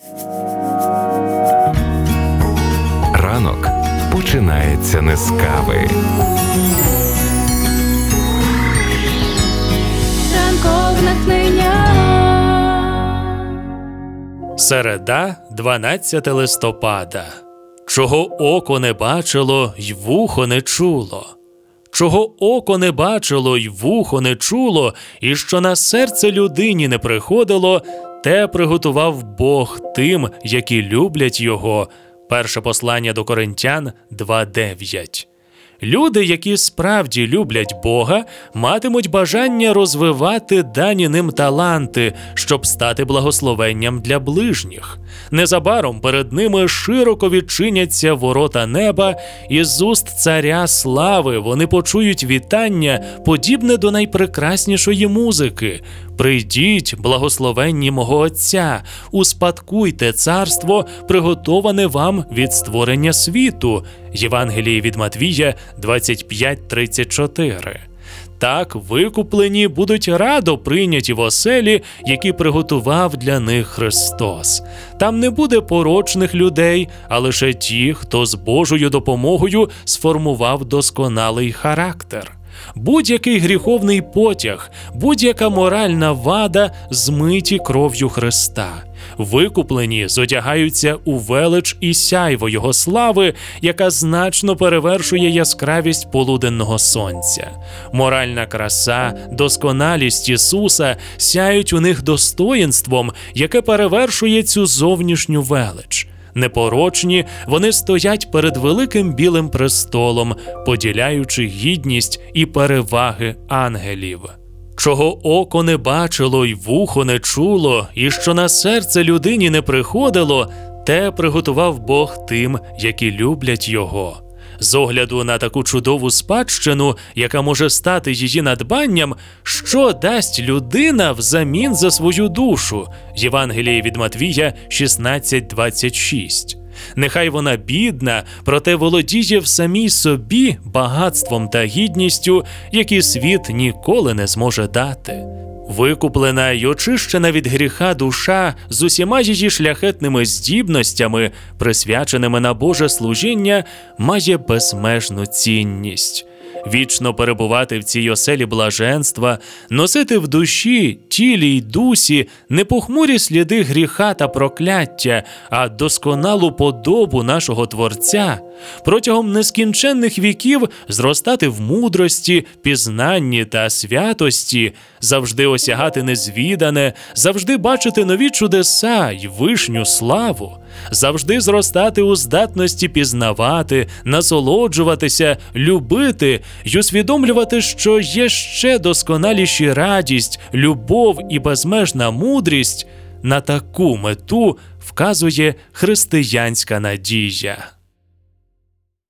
Ранок починається не з кави. Ранкове натхнення. Середа, 12 листопада. Чого око не бачило й вухо не чуло. Чого око не бачило й вухо не чуло, і що на серце людині не приходило, те приготував Бог тим, які люблять Його. Перше послання до Коринтян 2:9. Люди, які справді люблять Бога, матимуть бажання розвивати дані ним таланти, щоб стати благословенням для ближніх. Незабаром перед ними широко відчиняться ворота неба, і з уст Царя Слави вони почують вітання, подібне до найпрекраснішої музики. «Прийдіть, благословенні мого Отця, успадкуйте царство, приготоване вам від створення світу». Євангеліє від Матвія 25:34. Так викуплені будуть радо прийняті в оселі, які приготував для них Христос. Там не буде порочних людей, а лише ті, хто з Божою допомогою сформував досконалий характер. Будь-який гріховний потяг, будь-яка моральна вада змиті кров'ю Христа. Викуплені зодягаються у велич і сяйво Його слави, яка значно перевершує яскравість полуденного сонця. Моральна краса, досконалість Ісуса сяють у них достоїнством, яке перевершує цю зовнішню велич. Непорочні, вони стоять перед великим білим престолом, поділяючи гідність і переваги ангелів. Чого око не бачило й вухо не чуло, і що на серце людині не приходило, те приготував Бог тим, які люблять Його. З огляду на таку чудову спадщину, яка може стати її надбанням, що дасть людина взамін за свою душу? Євангеліє від Матвія 16:26. Нехай вона бідна, проте володіє в самій собі багатством та гідністю, які світ ніколи не зможе дати. Викуплена й очищена від гріха душа з усіма її шляхетними здібностями, присвяченими на Боже служіння, має безмежну цінність. Вічно перебувати в цій оселі блаженства, носити в душі, тілі й дусі не похмурі сліди гріха та прокляття, а досконалу подобу нашого Творця, протягом нескінченних віків зростати в мудрості, пізнанні та святості, завжди осягати незвідане, завжди бачити нові чудеса й вишню славу, завжди зростати у здатності пізнавати, насолоджуватися, любити й усвідомлювати, що є ще досконаліші радість, любов і безмежна мудрість. На таку мету вказує християнська надія.